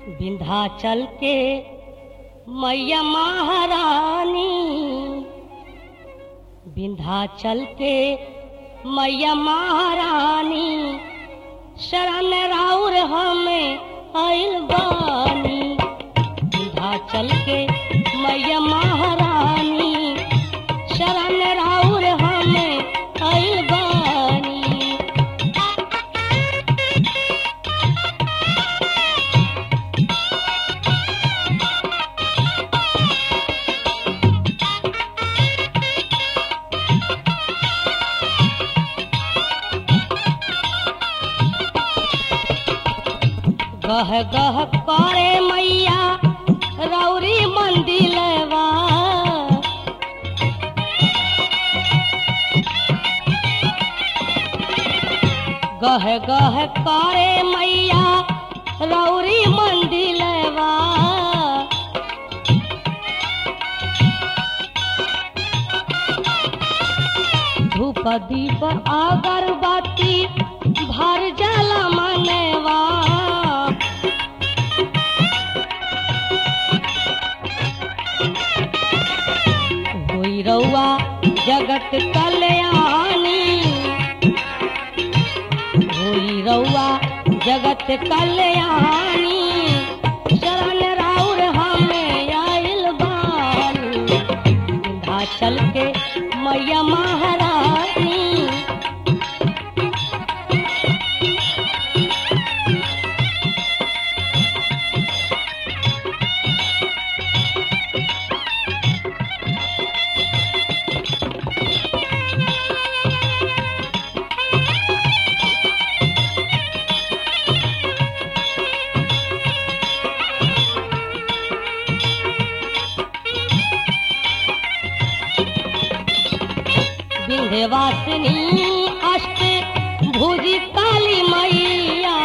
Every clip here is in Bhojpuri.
विंध्याचल के मैया महारानी, विंध्याचल के मैया महारानी, शरण राउर हमें आइल बानी। विंध्याचल के मैया महारानी, शरण राउर हमें आइल बानी। गह गह करे मैया रौरी मंदिलवा, गह गह करे मैया रौरी मंदिलवा। धूप दीप अगरबत्ती भर जाला मनवा, होई रउआ जगत कल्याणी, होई रउआ जगत कल्याणी, शरण राउर हमें आइल बानी। विंध्याचल के मैया महारानी, विंध्यवासिनी अष्ट भुजी काली मैया,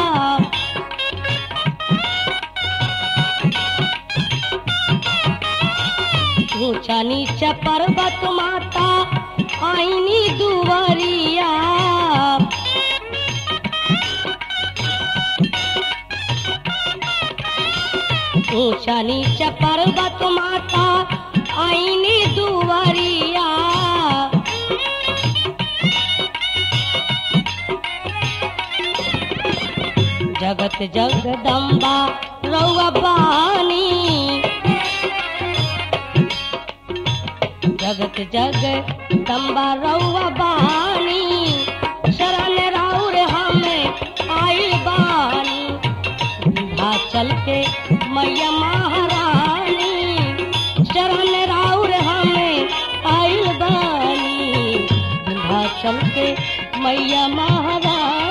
ऊंचा नीचा पर्वत माता आईनी दुवरिया। ऊंचा नीचा पर्वत माता आईनी दुवरिया। जगत जगदम्बा रउआ बानी, जगत जगदम्बा रउआ बानी, शरण राउर हमें आइल बानी। विंध्याचल के मैया महारानी, शरण राउर हमें आइल बानी। विंध्याचल के मैया महारानी।